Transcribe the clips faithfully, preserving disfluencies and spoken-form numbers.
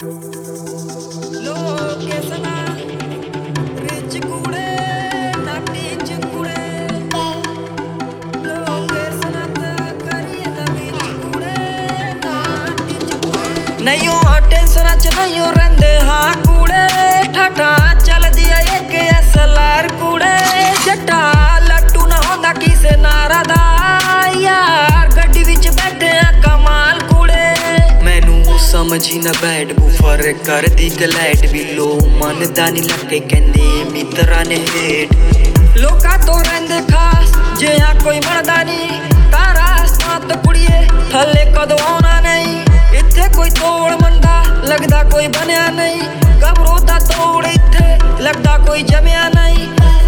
नहीं टेंशन च नहीं रहिंदे हाँ कूड़े ठाठा चलदी है एक एस एल आर कूड़े जट्टा लट्टू ना होंदा किसे नारा दा यार गड्डी विच बैठे आ कमाल कूड़े मैनू समझ ही ना बैठ बुफर कर दी गलैट भी लो मनदा नहीं लगे कहंदे मित्रा ने हेठ लोका तो रहिंदे खास जे आ कोई मनदा नहीं तारा साथ कुड़िए थले कदों आना नहीं इत्थे कोई तोड़ मंदा लगदा कोई बनया नहीं गबरू दा तोड़ इत्थे लगदा कोई जमया नहीं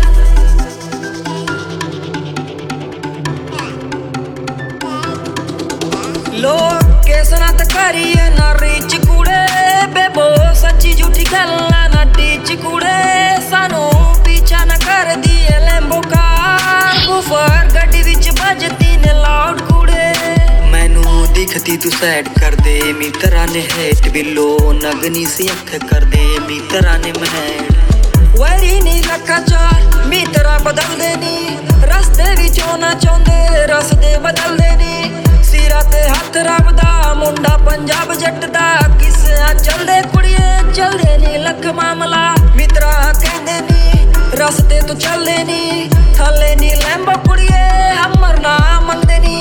लोग केसनात करिए ना रीच कूड़े बेबो सच्ची झूठी गल्ला ना टीच कूड़े सानू पीछा ना कर दिए लैम्बो कार बुफर गड्डी विच बजती ने लाउड कूड़े मैनू दिखती तू सैड कर दे मित्रा ने हेट बिलो नगनी सी अख कर दे मित्रा ने महट वरी नी लखा चार मित्रा बदल देनी रस्ते विचों ना चाहुंदे रस्ते बदल देनी सिरा ते हथ रब दा मुंडा पंजाब जट दा किसे आ चलदे कुड़िए चलदे नी लख मामला मित्रा कहंदे नी रस्ते तू चलदे नी थले नी लैम्बो कुड़िए हमर ना मनदे नी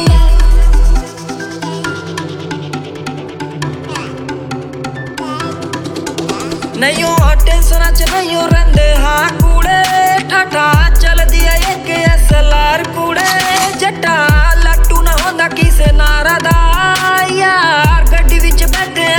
नहीं टेंशन च नहीं रहिंदे हाँ कूड़े ठाठा चलदी है एक एस एल आर कूड़े जट्टा लट्टू ना होंदा किसे नारा दा यार गड्डी विच बैठे